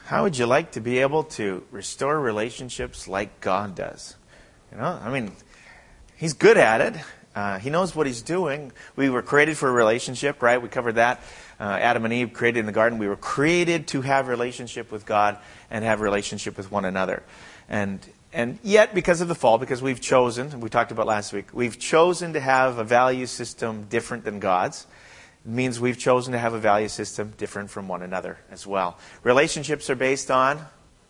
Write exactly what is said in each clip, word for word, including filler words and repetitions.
How would you like to be able to restore relationships like God does? You know, I mean, He's good at it. Uh, he knows what He's doing. We were created for a relationship, right? We covered that. Uh, Adam and Eve created in the garden. We were created to have relationship with God and have relationship with one another. And and yet, because of the fall, because we've chosen, we talked about last week, we've chosen to have a value system different than God's. It means we've chosen to have a value system different from one another as well. Relationships are based on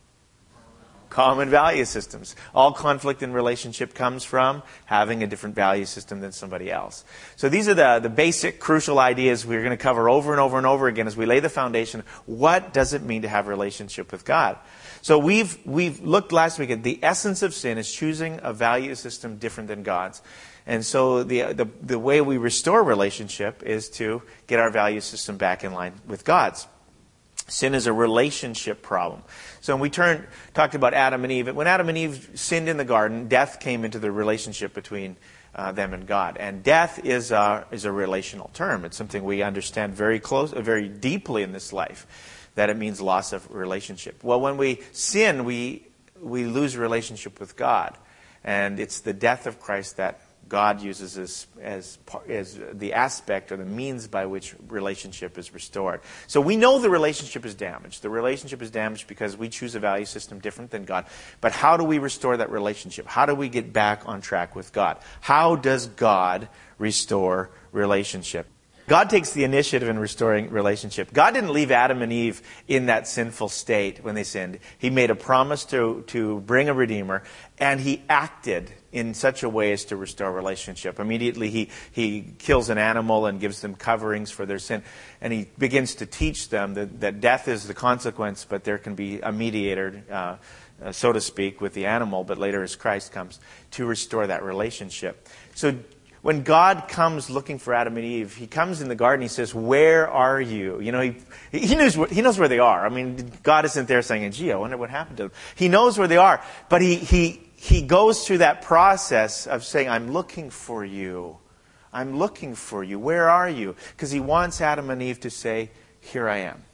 common value systems. All conflict in relationship comes from having a different value system than somebody else. So these are the, the basic, crucial ideas we're going to cover over and over and over again as we lay the foundation. What does it mean to have a relationship with God? So we've we've looked last week at the essence of sin is choosing a value system different than God's. And so the, the the way we restore relationship is to get our value system back in line with God's. Sin is a relationship problem. So when we turned, talked about Adam and Eve, when Adam and Eve sinned in the garden, death came into the relationship between uh, them and God. And death is a, is a relational term. It's something we understand very close, very deeply in this life, that it means loss of relationship. Well, when we sin, we we lose relationship with God. And it's the death of Christ that God uses as, as, as the aspect or the means by which relationship is restored. So we know the relationship is damaged. The relationship is damaged because we choose a value system different than God. But how do we restore that relationship? How do we get back on track with God? How does God restore relationship? God takes the initiative in restoring relationship. God didn't leave Adam and Eve in that sinful state when they sinned. He made a promise to, to bring a Redeemer, and He acted in such a way as to restore relationship. Immediately he, he kills an animal and gives them coverings for their sin, and He begins to teach them that, that death is the consequence, but there can be a mediator, uh, uh, so to speak, with the animal, but later as Christ comes, to restore that relationship. So when God comes looking for Adam and Eve, He comes in the garden, He says, "Where are you?" You know, He he knows, he knows where they are. I mean, God isn't there saying, "Gee, I wonder what happened to them." He knows where they are. But He He He goes through that process of saying, "I'm looking for you. I'm looking for you. Where are you?" Because He wants Adam and Eve to say, "Here I am."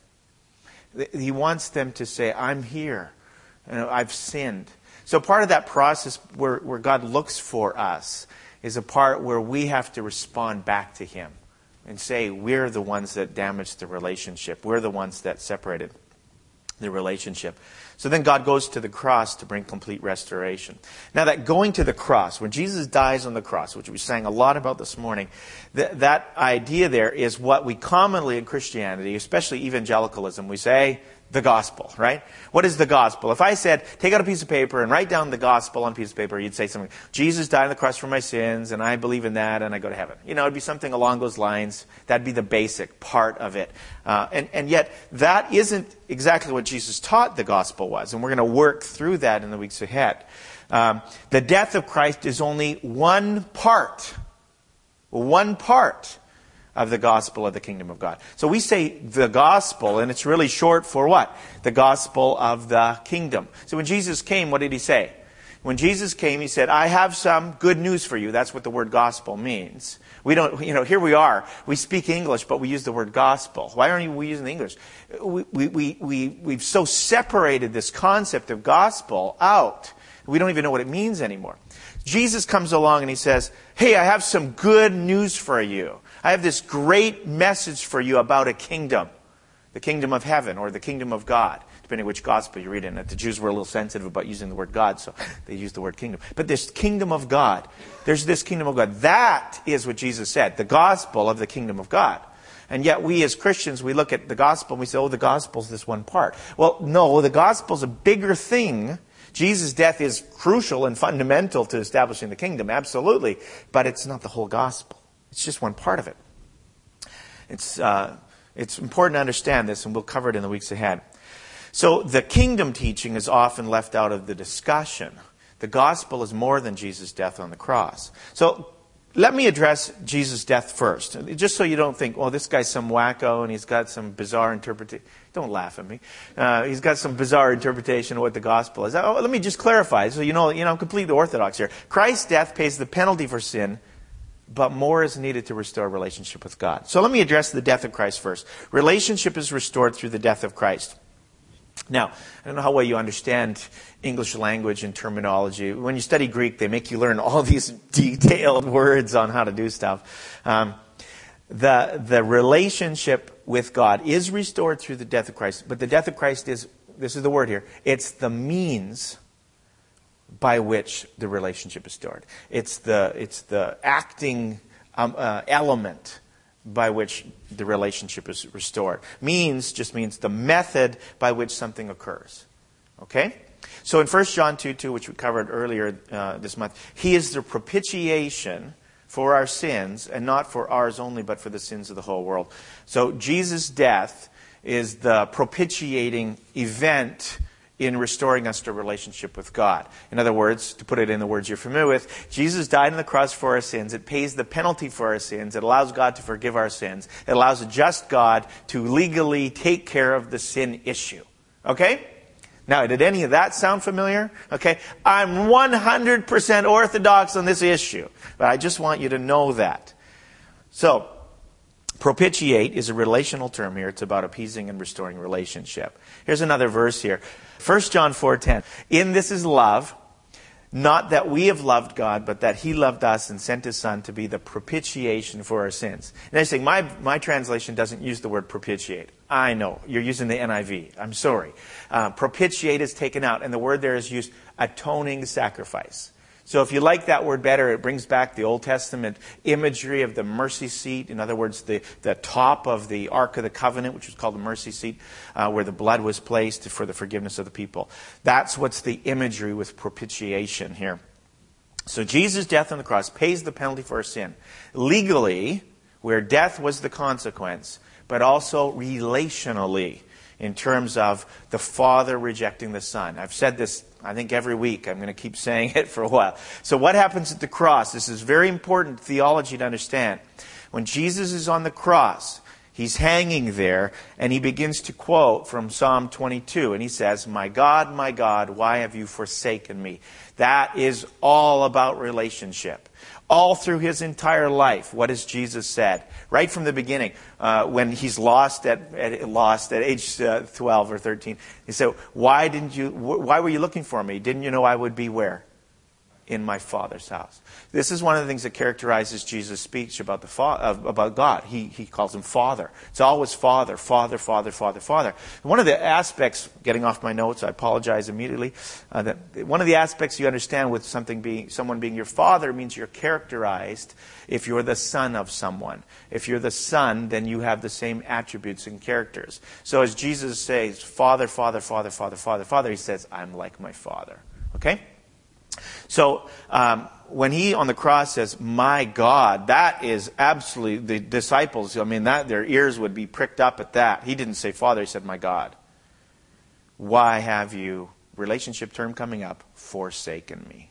He wants them to say, "I'm here. You know, I've sinned." So part of that process where, where God looks for us is a part where we have to respond back to Him and say, we're the ones that damaged the relationship. We're the ones that separated the relationship. So then God goes to the cross to bring complete restoration. Now that going to the cross, when Jesus dies on the cross, which we sang a lot about this morning, th- that idea there is what we commonly in Christianity, especially evangelicalism, we say, the gospel, right? What is the gospel? If I said, take out a piece of paper and write down the gospel on a piece of paper, you'd say something, Jesus died on the cross for my sins, and I believe in that, and I go to heaven. You know, it'd be something along those lines. That'd be the basic part of it. Uh, and, and yet, that isn't exactly what Jesus taught the gospel was, and we're going to work through that in the weeks ahead. Um, the death of Christ is only one part, one part of the gospel of the kingdom of God. So we say the gospel, and it's really short for what? The gospel of the kingdom. So when Jesus came, what did He say? When Jesus came, He said, "I have some good news for you." That's what the word gospel means. We don't, you know, here we are. We speak English, but we use the word gospel. Why aren't we using the English? We, we, we, we, we've so separated this concept of gospel out. We don't even know what it means anymore. Jesus comes along and He says, "Hey, I have some good news for you. I have this great message for you about a kingdom, the kingdom of heaven or the kingdom of God, depending which gospel you read in it. The Jews were a little sensitive about using the word God, so they used the word kingdom. But this kingdom of God, there's this kingdom of God. That is what Jesus said, the gospel of the kingdom of God. And yet we as Christians, we look at the gospel and we say, oh, the gospel's this one part. Well, no, the gospel's a bigger thing. Jesus' death is crucial and fundamental to establishing the kingdom, absolutely. But it's not the whole gospel. It's just one part of it. It's uh, it's important to understand this, and we'll cover it in the weeks ahead. So the kingdom teaching is often left out of the discussion. The gospel is more than Jesus' death on the cross. So let me address Jesus' death first, just so you don't think, oh, this guy's some wacko and he's got some bizarre interpretation. Don't laugh at me. Uh, he's got some bizarre interpretation of what the gospel is. Oh, let me just clarify, so you know, you know, I'm completely orthodox here. Christ's death pays the penalty for sin, but more is needed to restore relationship with God. So let me address the death of Christ first. Relationship is restored through the death of Christ. Now, I don't know how well you understand English language and terminology. When you study Greek, they make you learn all these detailed words on how to do stuff. Um, the, the relationship with God is restored through the death of Christ. But the death of Christ is, this is the word here, it's the means by which the relationship is restored. It's the, it's the acting um, uh, element by which the relationship is restored. Means just means the method by which something occurs. Okay? So in First John two two, which we covered earlier uh, this month, He is the propitiation for our sins, and not for ours only, but for the sins of the whole world. So Jesus' death is the propitiating event in restoring us to a relationship with God. In other words, to put it in the words you're familiar with, Jesus died on the cross for our sins. It pays the penalty for our sins. It allows God to forgive our sins. It allows a just God to legally take care of the sin issue. Okay? Now, did any of that sound familiar? Okay? I'm one hundred percent orthodox on this issue, but I just want you to know that. So, propitiate is a relational term here. It's about appeasing and restoring relationship. Here's another verse here. First John four ten. In this is love, not that we have loved God, but that He loved us and sent His Son to be the propitiation for our sins. And I say, my, my translation doesn't use the word propitiate. I know. You're using the N I V. I'm sorry. Uh, propitiate is taken out, and the word there is used atoning sacrifice. So if you like that word better, it brings back the Old Testament imagery of the mercy seat. In other words, the, the top of the Ark of the Covenant, which was called the mercy seat, uh, where the blood was placed for the forgiveness of the people. That's what's the imagery with propitiation here. So Jesus' death on the cross pays the penalty for our sin. Legally, where death was the consequence, but also relationally, in terms of the Father rejecting the Son. I've said this, I think, every week. I'm going to keep saying it for a while. So what happens at the cross? This is very important theology to understand. When Jesus is on the cross, He's hanging there, and He begins to quote from Psalm twenty-two. And He says, "My God, my God, why have you forsaken me?" That is all about relationship. All through His entire life, what has Jesus said? Right from the beginning, uh, when He's lost at, at lost at age uh, twelve or thirteen, He said, "Why didn't you? Why were you looking for me? Didn't you know I would be where? In my Father's house." This is one of the things that characterizes Jesus' speech about the fa- uh, about God. He he calls Him Father. It's always Father, Father, Father, Father, Father. One of the aspects, getting off my notes, I apologize immediately. Uh, that one of the aspects you understand with something being someone being your father means you're characterized if you're the son of someone. If you're the son, then you have the same attributes and characters. So as Jesus says, Father, Father, Father, Father, Father, Father, He says, "I'm like my Father." Okay? So um, when He on the cross says, "My God," that is absolutely, the disciples, I mean, that their ears would be pricked up at that. He didn't say Father, He said, "My God. Why have you," relationship term coming up, "forsaken me?"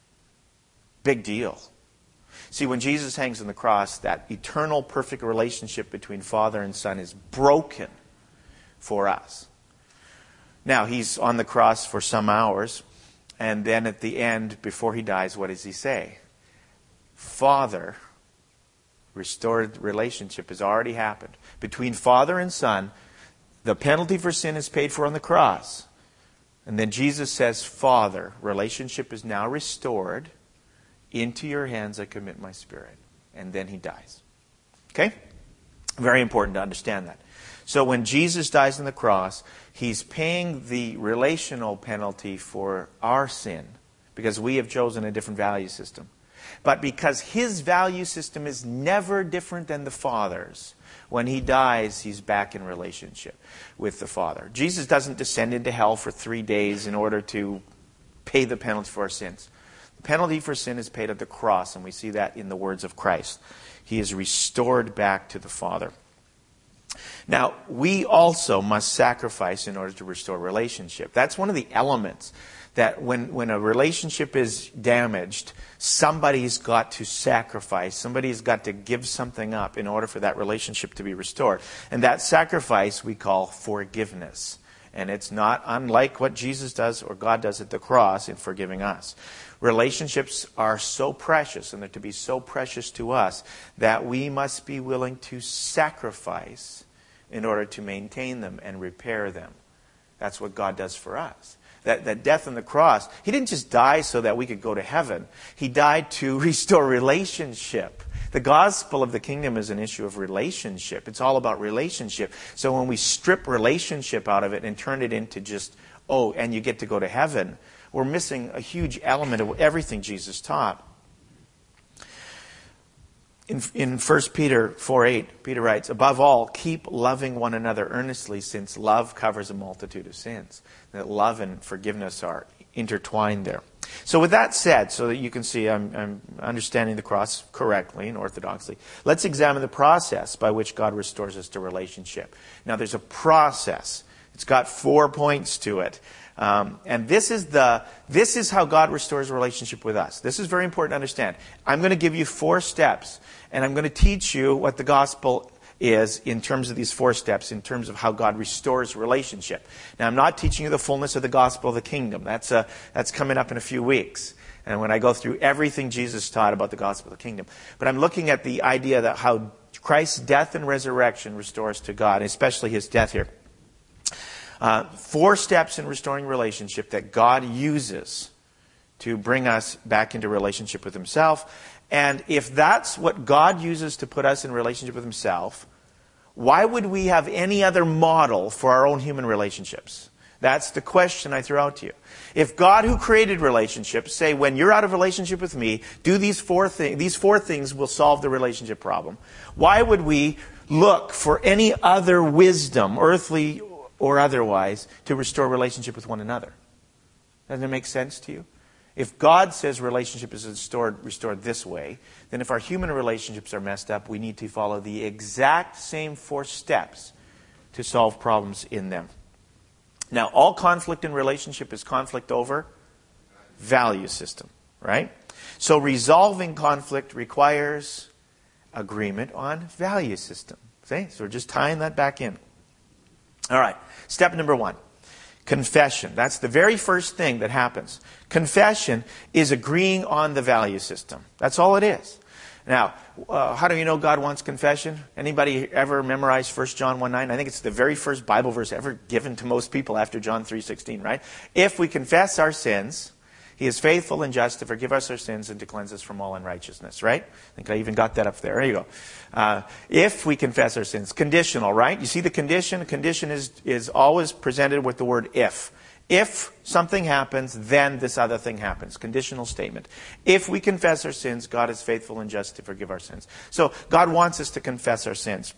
Big deal. See, when Jesus hangs on the cross, that eternal perfect relationship between Father and Son is broken for us. Now, He's on the cross for some hours. And then at the end, before He dies, what does He say? Father, restored relationship has already happened. Between Father and Son, the penalty for sin is paid for on the cross. And then Jesus says, "Father, relationship is now restored. Into your hands I commit my spirit." And then He dies. Okay? Very important to understand that. So when Jesus dies on the cross, He's paying the relational penalty for our sin because we have chosen a different value system. But because His value system is never different than the Father's, when He dies, He's back in relationship with the Father. Jesus doesn't descend into hell for three days in order to pay the penalty for our sins. The penalty for sin is paid at the cross, and we see that in the words of Christ. He is restored back to the Father. Now, we also must sacrifice in order to restore relationship. That's one of the elements that when, when a relationship is damaged, somebody's got to sacrifice. Somebody's got to give something up in order for that relationship to be restored. And that sacrifice we call forgiveness. And it's not unlike what Jesus does or God does at the cross in forgiving us. Relationships are so precious, and they're to be so precious to us, that we must be willing to sacrifice in order to maintain them and repair them. That's what God does for us. That, that death on the cross, he didn't just die so that we could go to heaven. He died to restore relationship. The gospel of the kingdom is an issue of relationship. It's all about relationship. So when we strip relationship out of it and turn it into just, oh, and you get to go to heaven, we're missing a huge element of everything Jesus taught. In, in First Peter four eight, Peter writes, above all, keep loving one another earnestly, since love covers a multitude of sins. That love and forgiveness are intertwined there. So with that said, so that you can see I'm, I'm understanding the cross correctly and orthodoxly, let's examine the process by which God restores us to relationship. Now there's a process. It's got four points to it. Um, and this is the this is how God restores a relationship with us. This is very important to understand. I'm going to give you four steps, and I'm going to teach you what the gospel is in terms of these four steps, in terms of how God restores relationship. Now, I'm not teaching you the fullness of the gospel of the kingdom. That's a, that's coming up in a few weeks. And when I go through everything Jesus taught about the gospel of the kingdom. But I'm looking at the idea that how Christ's death and resurrection restores to God, especially his death here. Uh, four steps in restoring relationship that God uses to bring us back into relationship with himself. And if that's what God uses to put us in relationship with himself, why would we have any other model for our own human relationships? That's the question I throw out to you. If God, who created relationships, say, when you're out of relationship with me, do these four things, these four things will solve the relationship problem. Why would we look for any other wisdom, earthly or otherwise, to restore relationship with one another? Doesn't it make sense to you? If God says relationship is restored, restored this way, then if our human relationships are messed up, we need to follow the exact same four steps to solve problems in them. Now, all conflict in relationship is conflict over value system, right? So resolving conflict requires agreement on value system. See? So we're just tying that back in. All right, step number one, confession. That's the very first thing that happens. Confession is agreeing on the value system. That's all it is. Now, uh, how do you know God wants confession? Anybody ever memorize First John one nine? I think it's the very first Bible verse ever given to most people after John three sixteen, right? If we confess our sins, he is faithful and just to forgive us our sins and to cleanse us from all unrighteousness, right? I think I even got that up there. There you go. Uh, if we confess our sins. Conditional, right? You see the condition? Condition is, is always presented with the word if. If something happens, then this other thing happens. Conditional statement. If we confess our sins, God is faithful and just to forgive our sins. So God wants us to confess our sins.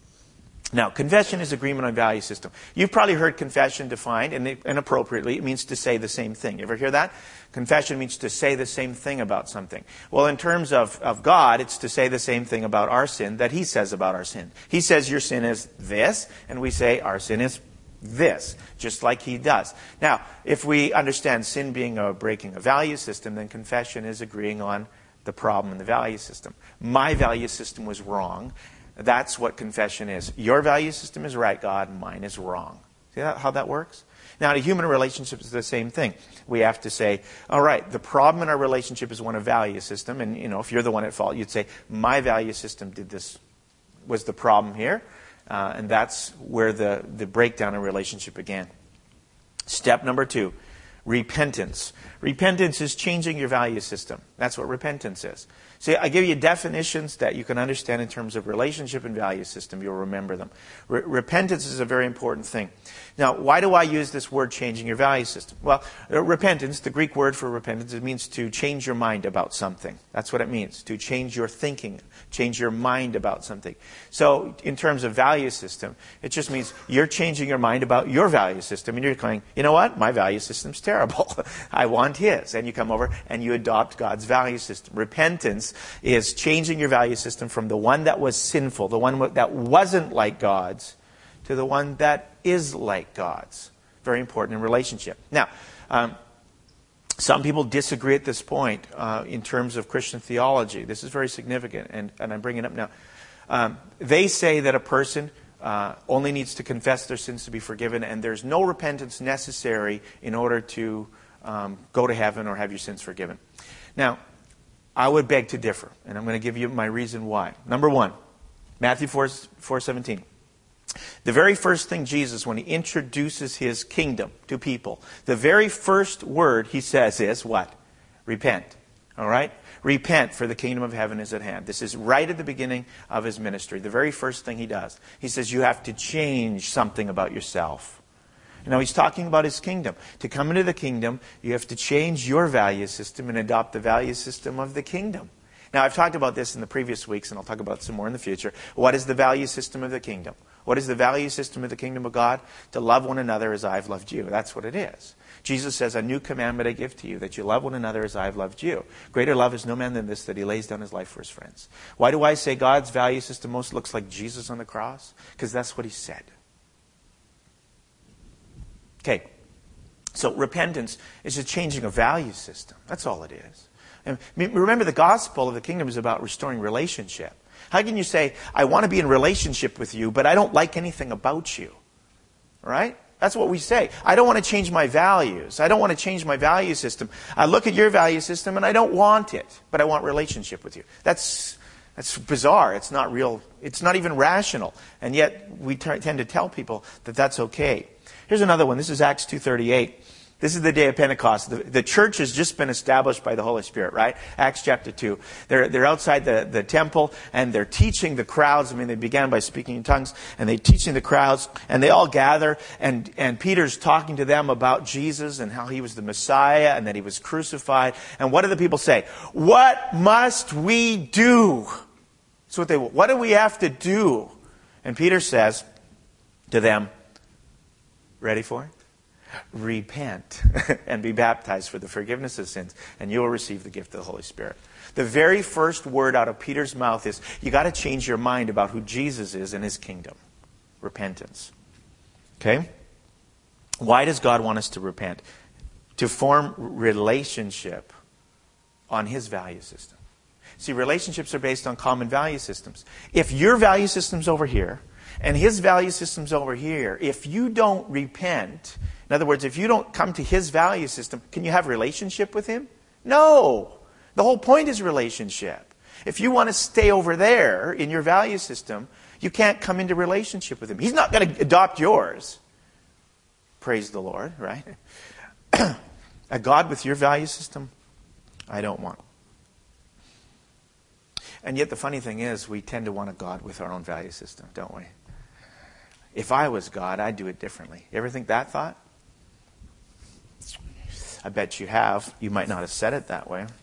Now, confession is agreement on value system. You've probably heard confession defined, and inappropriately, it means to say the same thing. You ever hear that? Confession means to say the same thing about something. Well, in terms of, of God, it's to say the same thing about our sin that he says about our sin. He says your sin is this, and we say our sin is this, just like he does. Now, if we understand sin being a breaking a value system, then confession is agreeing on the problem in the value system. My value system was wrong. That's what confession is. Your value system is right, God, and mine is wrong. See how that works? Now, in a human relationship, it's the same thing. We have to say, all right, the problem in our relationship is one of value system. And, you know, if you're the one at fault, you'd say, my value system did this, was the problem here. Uh, and that's where the, the breakdown in relationship began. Step number two, repentance. Repentance is changing your value system. That's what repentance is. See, I give you definitions that you can understand in terms of relationship and value system. You'll remember them. Re- repentance is a very important thing. Now, why do I use this word, changing your value system? Well, uh, repentance, the Greek word for repentance, it means to change your mind about something. That's what it means, to change your thinking, change your mind about something. So, in terms of value system, it just means you're changing your mind about your value system, and you're going, you know what? My value system's terrible. I want his. And you come over and you adopt God's value system. Repentance is changing your value system from the one that was sinful, the one that wasn't like God's, to the one that is like God's. Very important in relationship. Now, um, some people disagree at this point uh, in terms of Christian theology. This is very significant, and, and I'm bringing it up now. Um, they say that a person uh, only needs to confess their sins to be forgiven, and there's no repentance necessary in order to um, go to heaven or have your sins forgiven. Now, I would beg to differ, and I'm going to give you my reason why. Number one, Matthew four seventeen. The very first thing Jesus, when he introduces his kingdom to people, the very first word he says is what? Repent. All right? Repent, for the kingdom of heaven is at hand. This is right at the beginning of his ministry. The very first thing he does. He says you have to change something about yourself. Now he's talking about his kingdom. To come into the kingdom, you have to change your value system and adopt the value system of the kingdom. Now I've talked about this in the previous weeks, and I'll talk about it some more in the future. What is the value system of the kingdom? What is the value system of the kingdom of God? To love one another as I've loved you. That's what it is. Jesus says, a new commandment I give to you, that you love one another as I've loved you. Greater love is no man than this, that he lays down his life for his friends. Why do I say God's value system most looks like Jesus on the cross? Because that's what he said. Okay, so repentance is a changing of value system. That's all it is. And remember, the gospel of the kingdom is about restoring relationship. How can you say, I want to be in relationship with you, but I don't like anything about you? Right? That's what we say. I don't want to change my values. I don't want to change my value system. I look at your value system and I don't want it, but I want relationship with you. That's that's bizarre. It's not real. It's not even rational. And yet we t- tend to tell people that that's okay. Here's another one. This is Acts two thirty-eight. This is the day of Pentecost. The, the church has just been established by the Holy Spirit, right? Acts chapter two. They're, they're outside the, the temple, and they're teaching the crowds. I mean, they began by speaking in tongues, and they're teaching the crowds, and they all gather, and, and Peter's talking to them about Jesus and how he was the Messiah and that he was crucified. And what do the people say? What must we do? That's what they, what do we have to do? And Peter says to them, ready for it? Repent and be baptized for the forgiveness of sins, and you will receive the gift of the Holy Spirit. The very first word out of Peter's mouth is, you got to change your mind about who Jesus is and his kingdom. Repentance. Okay? Why does God want us to repent? To form relationship on his value system. See, relationships are based on common value systems. If your value system's over here, and his value system's over here, if you don't repent, in other words, if you don't come to his value system, can you have relationship with him? No. The whole point is relationship. If you want to stay over there in your value system, you can't come into relationship with him. He's not going to adopt yours. Praise the Lord, right? A God with your value system, I don't want. And yet the funny thing is, we tend to want a God with our own value system, don't we? If I was God, I'd do it differently. You ever think that thought? I bet you have. You might not have said it that way.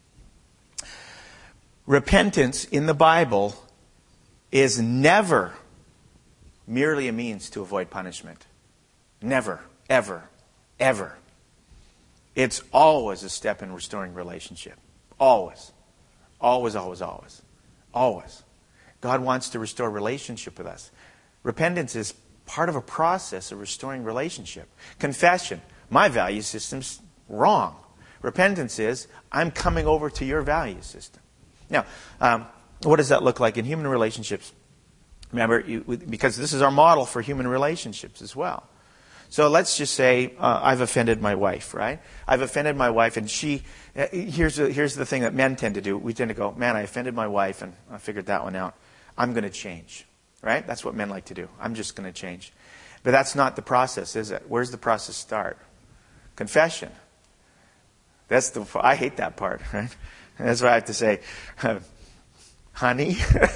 Repentance in the Bible is never merely a means to avoid punishment. Never, ever, ever. It's always a step in restoring relationship. Always. Always, always, always. Always. God wants to restore relationship with us. Repentance is part of a process of restoring relationship. Confession. My value system's wrong. Repentance is, I'm coming over to your value system. Now, um, what does that look like in human relationships? Remember, you, because this is our model for human relationships as well. So let's just say uh, I've offended my wife, right? I've offended my wife, and she, uh, here's, the, here's the thing that men tend to do. We tend to go, man, I offended my wife, and I figured that one out. I'm going to change, right? That's what men like to do. I'm just going to change. But that's not the process, is it? Where's the process start? Confession. That's the, I hate that part, right? That's why I have to say, uh, honey,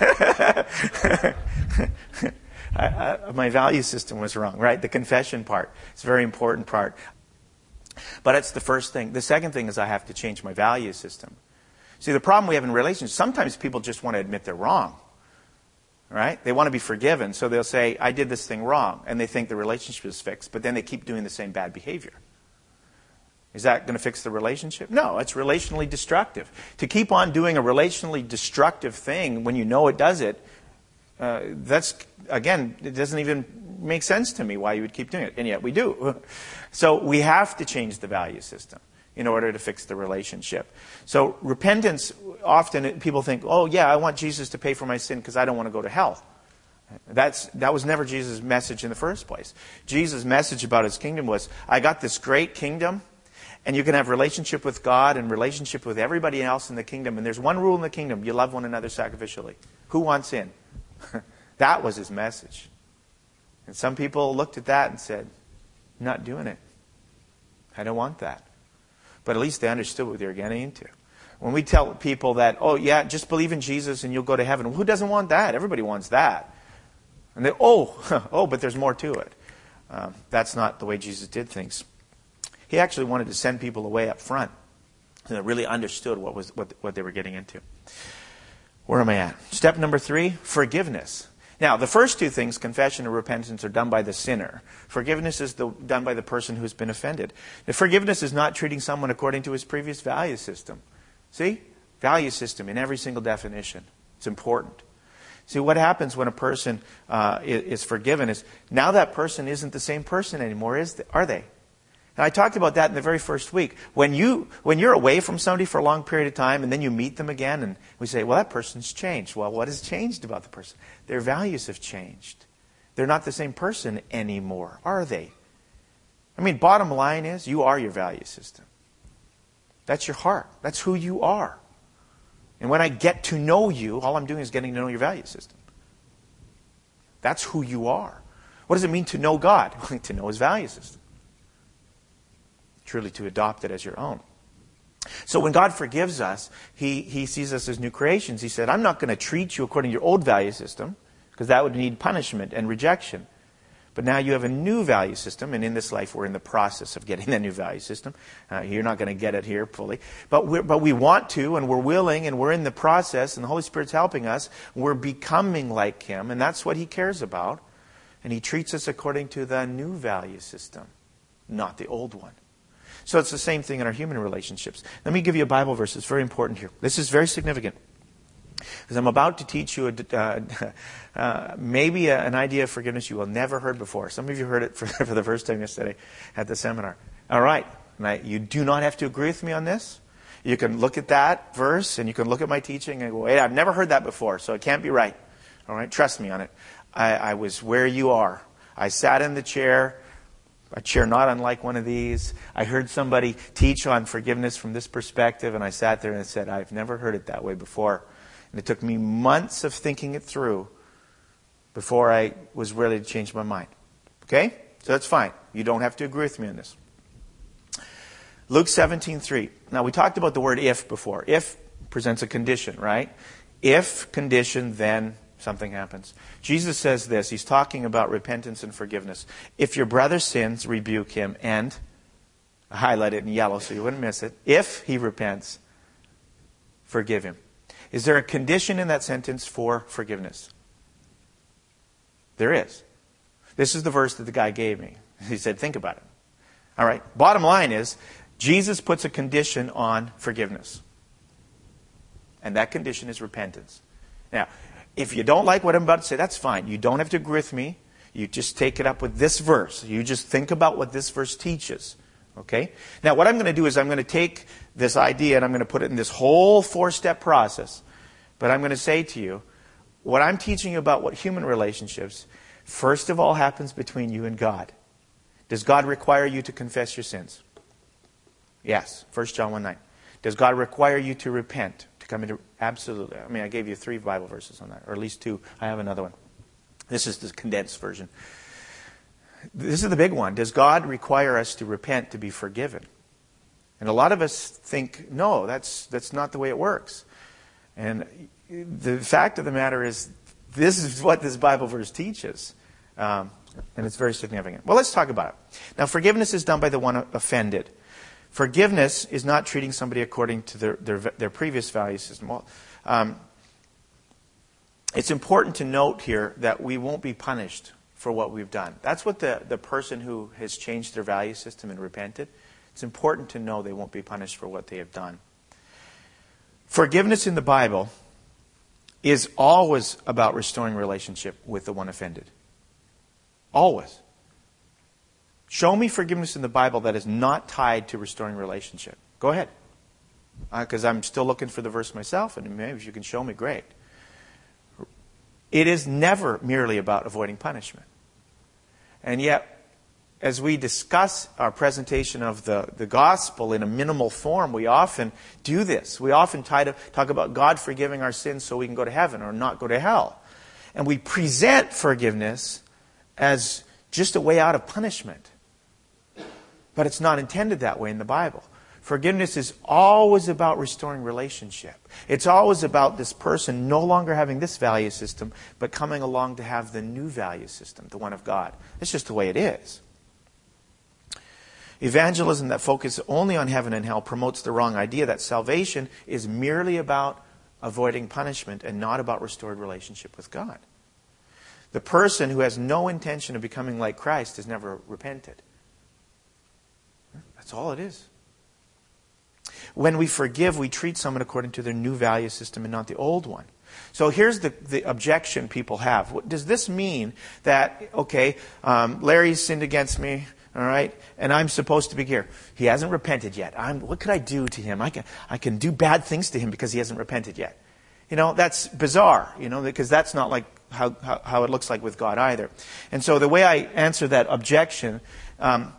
I, I, my value system was wrong, right? The confession part. It's a very important part. But it's the first thing. The second thing is I have to change my value system. See, the problem we have in relationships, sometimes people just want to admit they're wrong, right? They want to be forgiven. So they'll say, I did this thing wrong. And they think the relationship is fixed. But then they keep doing the same bad behavior. Is that going to fix the relationship? No, it's relationally destructive. To keep on doing a relationally destructive thing when you know it does it, uh, that's, again, it doesn't even make sense to me why you would keep doing it. And yet we do. So we have to change the value system in order to fix the relationship. So repentance, often people think, oh yeah, I want Jesus to pay for my sin because I don't want to go to hell. That's, that was never Jesus' message in the first place. Jesus' message about his kingdom was, I got this great kingdom, and you can have relationship with God and relationship with everybody else in the kingdom. And there's one rule in the kingdom. You love one another sacrificially. Who wants in? That was his message. And some people looked at that and said, I'm not doing it. I don't want that. But at least they understood what they were getting into. When we tell people that, oh yeah, just believe in Jesus and you'll go to heaven. Well, who doesn't want that? Everybody wants that. And they, oh, oh, but there's more to it. Um, that's not the way Jesus did things. He actually wanted to send people away up front so they really understood what was what, what they were getting into. Where am I at? Step number three, forgiveness. Now, the first two things, confession and repentance, are done by the sinner. Forgiveness is the, done by the person who's been offended. The forgiveness is not treating someone according to his previous value system. See? Value system in every single definition. It's important. See, what happens when a person uh, is, is forgiven is now that person isn't the same person anymore, is they, are they? And I talked about that in the very first week. When, you, when you're away from somebody for a long period of time and then you meet them again and we say, well, that person's changed. Well, what has changed about the person? Their values have changed. They're not the same person anymore, are they? I mean, bottom line is you are your value system. That's your heart. That's who you are. And when I get to know you, all I'm doing is getting to know your value system. That's who you are. What does it mean to know God? To know His value system. Truly to adopt it as your own. So when God forgives us, He, he sees us as new creations. He said, I'm not going to treat you according to your old value system, because that would need punishment and rejection. But now you have a new value system, and in this life we're in the process of getting that new value system. Uh, you're not going to get it here fully. But, we're, but we want to, and we're willing, and we're in the process, and the Holy Spirit's helping us. We're becoming like Him, and that's what He cares about. And He treats us according to the new value system, not the old one. So it's the same thing in our human relationships. Let me give you a Bible verse. It's very important here. This is very significant. Because I'm about to teach you a, uh, uh, maybe a, an idea of forgiveness you will never heard before. Some of you heard it for, for the first time yesterday at the seminar. All right. Now, you do not have to agree with me on this. You can look at that verse and you can look at my teaching and go, wait, I've never heard that before, so it can't be right. All right. Trust me on it. I, I was where you are. I sat in the chair. A chair not unlike one of these. I heard somebody teach on forgiveness from this perspective, and I sat there and said, I've never heard it that way before. And it took me months of thinking it through before I was ready to change my mind. Okay? So that's fine. You don't have to agree with me on this. Luke seventeen three. Now, we talked about the word if before. If presents a condition, right? If condition, then something happens. Jesus says this. He's talking about repentance and forgiveness. If your brother sins, rebuke him, and I highlight it in yellow so you wouldn't miss it. If he repents, forgive him. Is there a condition in that sentence for forgiveness? There is. This is the verse that the guy gave me. He said, think about it. All right. Bottom line is, Jesus puts a condition on forgiveness. And that condition is repentance. Now, if you don't like what I'm about to say, that's fine. You don't have to agree with me. You just take it up with this verse. You just think about what this verse teaches. Okay? Now, what I'm going to do is I'm going to take this idea and I'm going to put it in this whole four-step process. But I'm going to say to you, what I'm teaching you about what human relationships, first of all, happens between you and God. Does God require you to confess your sins? Yes. First John one nine. Does God require you to repent? To come into absolutely. I mean, I gave you three Bible verses on that, or at least two. I have another one. This is the condensed version. This is the big one. Does God require us to repent to be forgiven? And a lot of us think, no, that's that's not the way it works. And the fact of the matter is, this is what this Bible verse teaches. Um, and it's very significant. Well, let's talk about it. Now, forgiveness is done by the one offended. Forgiveness is not treating somebody according to their their, their previous value system. Well, um, it's important to note here that we won't be punished for what we've done. That's what the, the person who has changed their value system and repented, it's important to know they won't be punished for what they have done. Forgiveness in the Bible is always about restoring relationship with the one offended. Always. Show me forgiveness in the Bible that is not tied to restoring relationship. Go ahead. Because uh, I'm still looking for the verse myself, and maybe if you can show me, great. It is never merely about avoiding punishment. And yet, as we discuss our presentation of the, the gospel in a minimal form, we often do this. We often try to talk about God forgiving our sins so we can go to heaven or not go to hell. And we present forgiveness as just a way out of punishment. But it's not intended that way in the Bible. Forgiveness is always about restoring relationship. It's always about this person no longer having this value system, but coming along to have the new value system, the one of God. It's just the way it is. Evangelism that focuses only on heaven and hell promotes the wrong idea that salvation is merely about avoiding punishment and not about restored relationship with God. The person who has no intention of becoming like Christ has never repented. That's all it is. When we forgive, we treat someone according to their new value system and not the old one. So here's the, the objection people have. Does this mean that, okay, um, Larry's sinned against me, all right, and I'm supposed to be here. He hasn't repented yet. I'm, what could I do to him? I can, I can do bad things to him because he hasn't repented yet. You know, that's bizarre, you know, because that's not like how, how, how it looks like with God either. And so the way I answer that objection, um,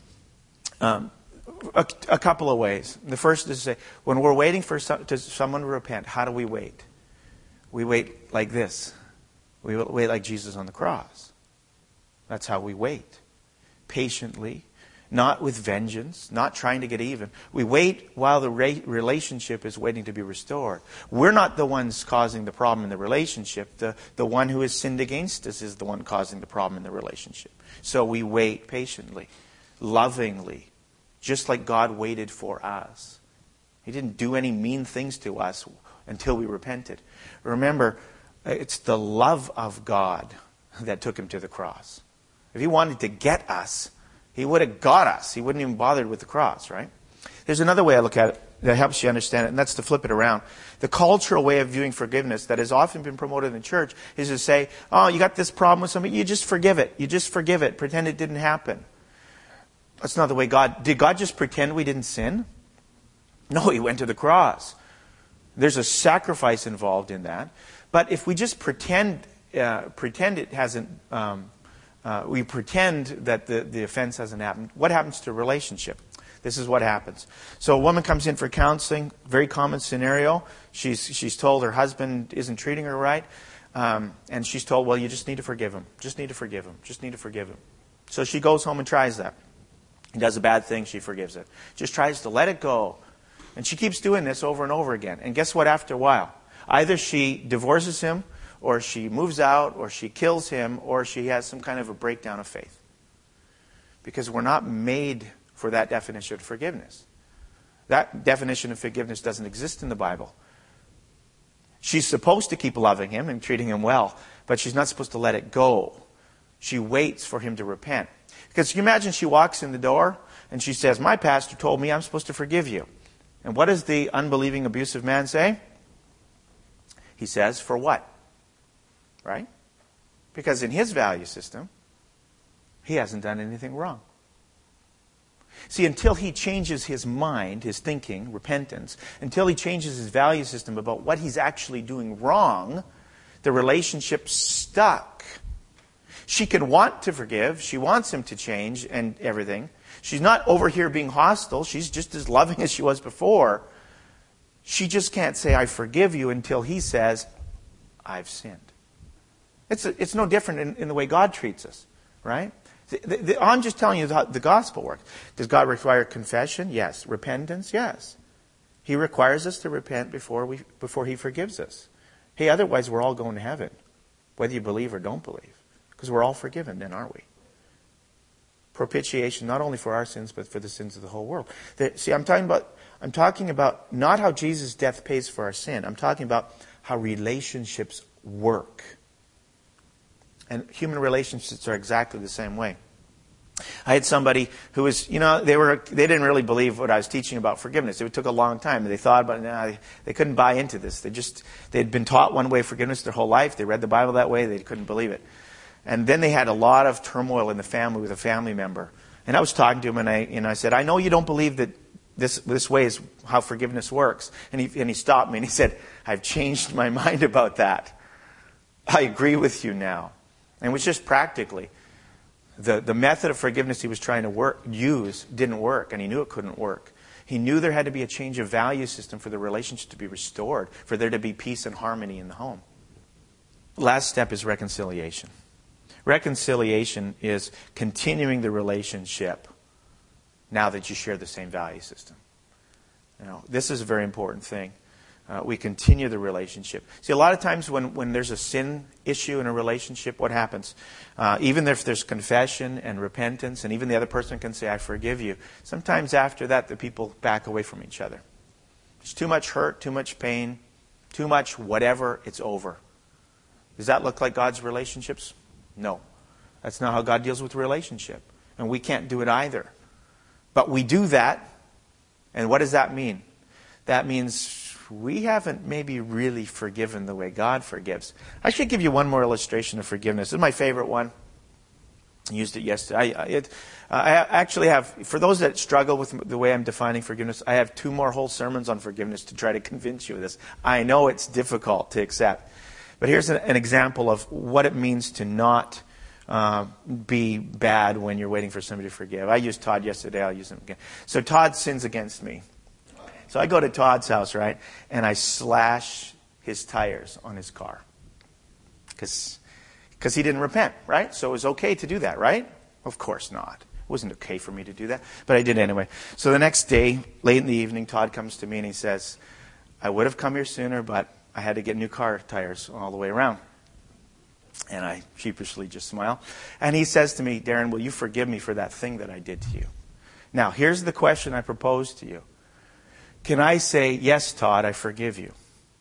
um, a, a couple of ways. The first is to say, when we're waiting for some, to someone to repent, how do we wait? We wait like this. We wait like Jesus on the cross. That's how we wait. Patiently, not with vengeance, not trying to get even. We wait while the re- relationship is waiting to be restored. We're not the ones causing the problem in the relationship. The, the one who has sinned against us is the one causing the problem in the relationship. So we wait patiently, lovingly, just like God waited for us. He didn't do any mean things to us until we repented. Remember, it's the love of God that took him to the cross. If he wanted to get us, he would have got us. He wouldn't even bothered with the cross, right? There's another way I look at it that helps you understand it, and that's to flip it around. The cultural way of viewing forgiveness that has often been promoted in the church is to say, oh, you got this problem with somebody, you just forgive it. You just forgive it. Pretend it didn't happen. That's not the way God... Did God just pretend we didn't sin? No, he went to the cross. There's a sacrifice involved in that. But if we just pretend, uh, pretend it hasn't... Um, Uh, we pretend that the, the offense hasn't happened. What happens to a relationship? This is what happens. So a woman comes in for counseling, very common scenario. She's she's told her husband isn't treating her right. Um, and she's told, well, you just need to forgive him. Just need to forgive him. Just need to forgive him. So she goes home and tries that. He does a bad thing, she forgives it. Just tries to let it go. And she keeps doing this over and over again. And guess what after a while? Either she divorces him, or she moves out, or she kills him, or she has some kind of a breakdown of faith. Because we're not made for that definition of forgiveness. That definition of forgiveness doesn't exist in the Bible. She's supposed to keep loving him and treating him well, but she's not supposed to let it go. She waits for him to repent. Because can you imagine she walks in the door and she says, my pastor told me I'm supposed to forgive you. And what does the unbelieving, abusive man say? He says, for what? Right? Because in his value system, he hasn't done anything wrong. See, until he changes his mind, his thinking, repentance, until he changes his value system about what he's actually doing wrong, the relationship's stuck. She can want to forgive. She wants him to change and everything. She's not over here being hostile. She's just as loving as she was before. She just can't say, I forgive you, until he says, I've sinned. It's, a, it's no different in, in the way God treats us, right? The, the, the, I'm just telling you how the gospel works. Does God require confession? Yes. Repentance? Yes. He requires us to repent before we before he forgives us. Hey, otherwise we're all going to heaven, whether you believe or don't believe, because we're all forgiven then, aren't we? Propitiation, not only for our sins, but for the sins of the whole world. The, see, I'm talking about I'm talking about not how Jesus' death pays for our sin. I'm talking about how relationships work. And human relationships are exactly the same way. I had somebody who was, you know, they were they didn't really believe what I was teaching about forgiveness. It took a long time. They thought about it. Nah, they, they couldn't buy into this. They just, they'd been taught one way of forgiveness their whole life. They read the Bible that way. They couldn't believe it. And then they had a lot of turmoil in the family with a family member. And I was talking to him, and I, you know, I said, I know you don't believe that this this way is how forgiveness works. And he and he stopped me and he said, I've changed my mind about that. I agree with you now. And it was just practically. The, the method of forgiveness he was trying to work, use didn't work, and he knew it couldn't work. He knew there had to be a change of value system for the relationship to be restored, for there to be peace and harmony in the home. Last step is reconciliation. Reconciliation is continuing the relationship now that you share the same value system. You know, this is a very important thing. Uh, we continue the relationship. See, a lot of times when, when there's a sin issue in a relationship, what happens? Uh, even if there's confession and repentance, and even the other person can say, I forgive you, sometimes after that, the people back away from each other. There's too much hurt, too much pain, too much whatever, it's over. Does that look like God's relationships? No. That's not how God deals with relationship. And we can't do it either. But we do that, and what does that mean? That means we haven't maybe really forgiven the way God forgives. I should give you one more illustration of forgiveness. This is my favorite one. I used it yesterday. I, it, uh, I actually have, for those that struggle with the way I'm defining forgiveness, I have two more whole sermons on forgiveness to try to convince you of this. I know it's difficult to accept. But here's an, an example of what it means to not uh, be bad when you're waiting for somebody to forgive. I used Todd yesterday. I'll use him again. So Todd sins against me. So I go to Todd's house, right, and I slash his tires on his car. Because he didn't repent, right? So it was okay to do that, right? Of course not. It wasn't okay for me to do that, but I did anyway. So the next day, late in the evening, Todd comes to me and he says, I would have come here sooner, but I had to get new car tires all the way around. And I sheepishly just smile. And he says to me, Darren, will you forgive me for that thing that I did to you? Now, here's the question I propose to you. Can I say, yes, Todd, I forgive you?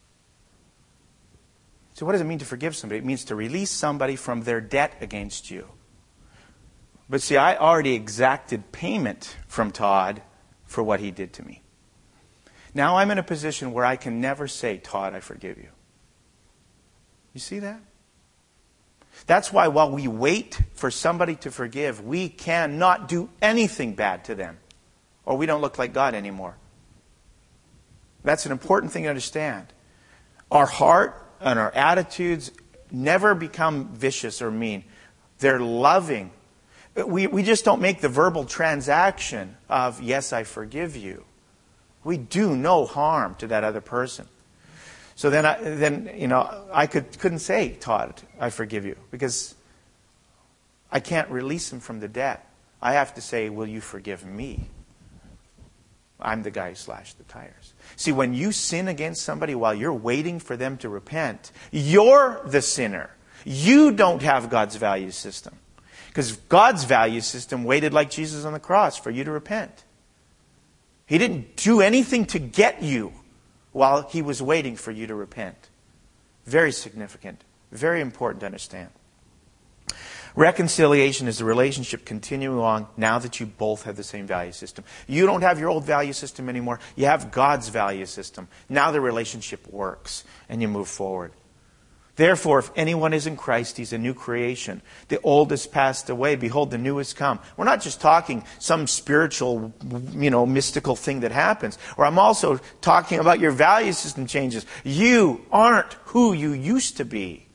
So what does it mean to forgive somebody? It means to release somebody from their debt against you. But see, I already exacted payment from Todd for what he did to me. Now I'm in a position where I can never say, Todd, I forgive you. You see that? That's why while we wait for somebody to forgive, we cannot do anything bad to them. Or we don't look like God anymore. That's an important thing to understand. Our heart and our attitudes never become vicious or mean. They're loving. We, we just don't make the verbal transaction of, yes, I forgive you. We do no harm to that other person. So then, I, then you know, I could, couldn't say, Todd, I forgive you. Because I can't release him from the debt. I have to say, will you forgive me? I'm the guy who slashed the tires. See, when you sin against somebody while you're waiting for them to repent, you're the sinner. You don't have God's value system. Because God's value system waited like Jesus on the cross for you to repent. He didn't do anything to get you while he was waiting for you to repent. Very significant. Very important to understand. Reconciliation is the relationship continuing on now that you both have the same value system. You don't have your old value system anymore. You have God's value system. Now the relationship works and you move forward. Therefore, if anyone is in Christ, he's a new creation. The old has passed away. Behold, the new has come. We're not just talking some spiritual, you know, mystical thing that happens. Or I'm also talking about your value system changes. You aren't who you used to be.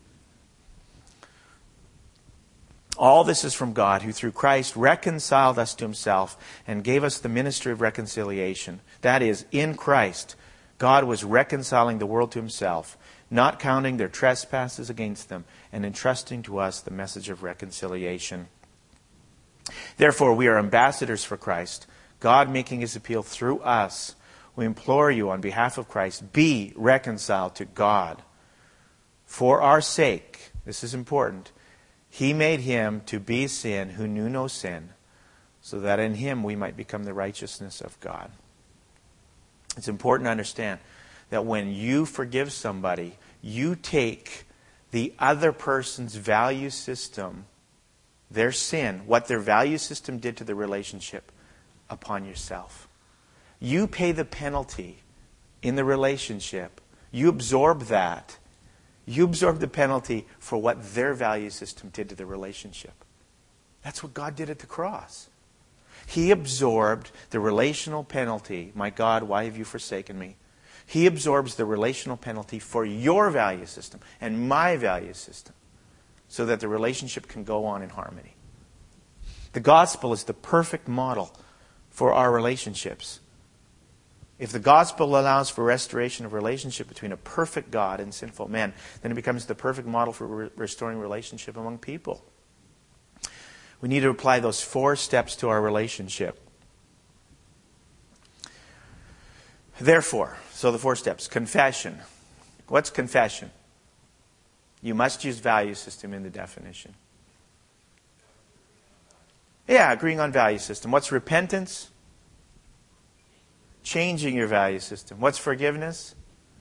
All this is from God, who through Christ reconciled us to himself and gave us the ministry of reconciliation. That is, in Christ, God was reconciling the world to himself, not counting their trespasses against them, and entrusting to us the message of reconciliation. Therefore, we are ambassadors for Christ, God making his appeal through us. We implore you on behalf of Christ, be reconciled to God. For our sake, this is important, he made him to be sin who knew no sin, so that in him we might become the righteousness of God. It's important to understand that when you forgive somebody, you take the other person's value system, their sin, what their value system did to the relationship, upon yourself. You pay the penalty in the relationship. You absorb that. You absorb the penalty for what their value system did to the relationship. That's what God did at the cross. He absorbed the relational penalty. My God, why have you forsaken me? He absorbs the relational penalty for your value system and my value system so that the relationship can go on in harmony. The gospel is the perfect model for our relationships. If the gospel allows for restoration of relationship between a perfect God and sinful men, then it becomes the perfect model for re- restoring relationship among people. We need to apply those four steps to our relationship. Therefore, so the four steps. Confession. What's confession? You must use value system in the definition. Yeah, agreeing on value system. What's repentance? Changing your value system. What's forgiveness?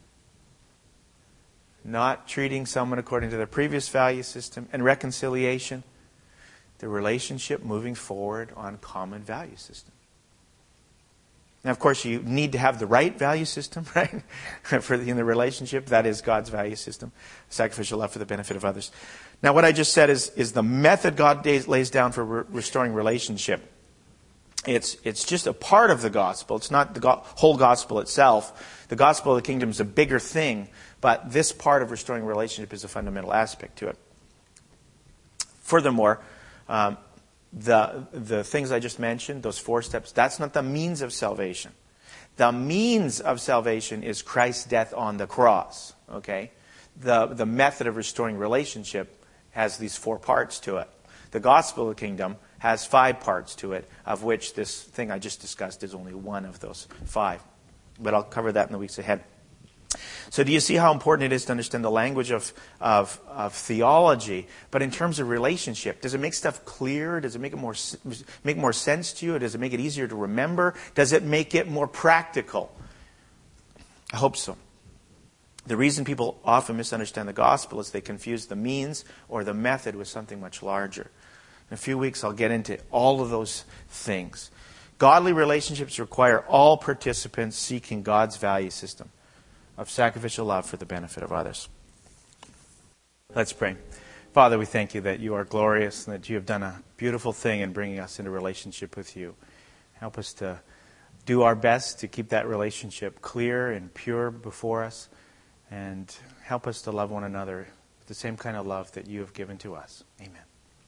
Not treating someone according to their previous value system. And reconciliation? The relationship moving forward on common value system. Now, of course, you need to have the right value system, right? for the, in the relationship, that is God's value system. Sacrificial love for the benefit of others. Now, what I just said is, is the method God lays down for re- restoring relationship. It's, it's just a part of the gospel. It's not the go- whole gospel itself. The gospel of the kingdom is a bigger thing, but this part of restoring relationship is a fundamental aspect to it. Furthermore, um, The the things I just mentioned, those four steps, that's not the means of salvation. The means of salvation is Christ's death on the cross. Okay? The the method of restoring relationship has these four parts to it. The gospel of the kingdom has five parts to it, of which this thing I just discussed is only one of those five. But I'll cover that in the weeks ahead. So do you see how important it is to understand the language of, of, of theology? But in terms of relationship, does it make stuff clearer? Does it make it more make more sense to you? Does it make it easier to remember? Does it make it more practical? I hope so. The reason people often misunderstand the gospel is they confuse the means or the method with something much larger. In a few weeks, I'll get into all of those things. Godly relationships require all participants seeking God's value system of sacrificial love for the benefit of others. Let's pray. Father, we thank you that you are glorious and that you have done a beautiful thing in bringing us into relationship with you. Help us to do our best to keep that relationship clear and pure before us, and help us to love one another with the same kind of love that you have given to us. Amen.